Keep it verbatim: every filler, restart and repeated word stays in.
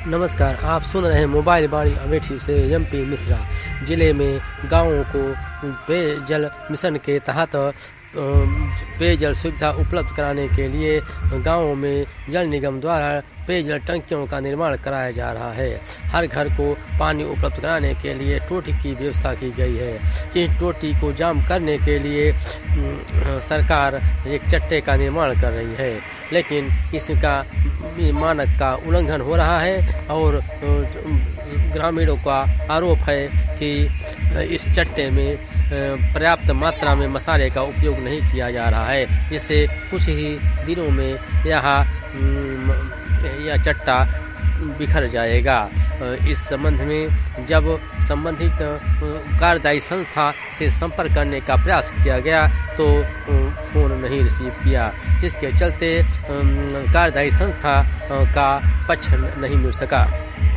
नमस्कार, आप सुन रहे हैं मोबाइल वाणी अमेठी से। एमपी मिश्रा जिले में गांवों को पेयजल मिशन के तहत पेयजल सुविधा उपलब्ध कराने के लिए गांवों में जल निगम द्वारा पेयजल टंकियों का निर्माण कराया जा रहा है। हर घर को पानी उपलब्ध कराने के लिए टोटी की व्यवस्था की गई है। इस टोटी को जाम करने के लिए सरकार एक चट्टे का निर्माण कर रही है, लेकिन इसका मानक का उल्लंघन हो रहा है और ग्रामीणों का आरोप है कि इस चट्टे में पर्याप्त मात्रा में मसाले का उपयोग नहीं किया जा रहा है, जिससे कुछ ही दिनों में यह यह चट्टा बिखर जाएगा। इस संबंध में जब संबंधित कार्यदायी संस्था से संपर्क करने का प्रयास किया गया तो फोन नहीं रिसीव किया, जिसके चलते कार्यदायी संस्था का पक्ष नहीं मिल सका।